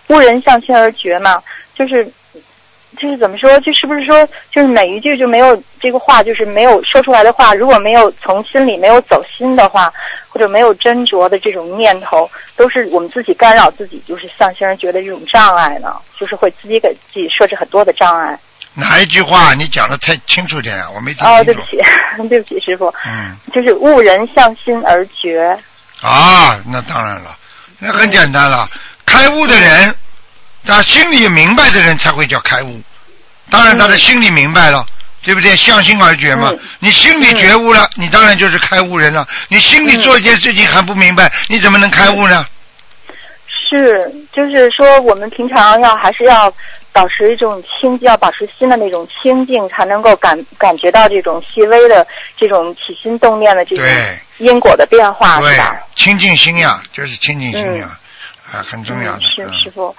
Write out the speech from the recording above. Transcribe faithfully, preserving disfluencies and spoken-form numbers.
悟人向心而觉嘛，就是就是怎么说，就是不是说就是每一句就没有这个话，就是没有说出来的话，如果没有从心里没有走心的话，或者没有斟酌的这种念头，都是我们自己干扰自己，就是向心而觉的这种障碍呢，就是会自己给自己设置很多的障碍。 哪一句话你讲的太清楚点啊？我没听清楚。 哦，对不起，对不起，师傅。 嗯， 就是悟人向心而觉。 啊，那当然了，那很简单了。嗯、开悟的人，他心里明白的人才会叫开悟。当然，他的心里明白了，嗯、对不对？向心而觉嘛。嗯、你心里觉悟了，嗯、你当然就是开悟人了。你心里做一件事情还不明白，嗯、你怎么能开悟呢？ 是，就是说，我们平常要还是要保持一种清净，要保持心的那种清净，才能够感感觉到这种细微的这种起心动念的这种因果的变化， 对， 是吧？ 清净心呀，就是清净心呀，嗯、啊，很重要的。 嗯、是师傅。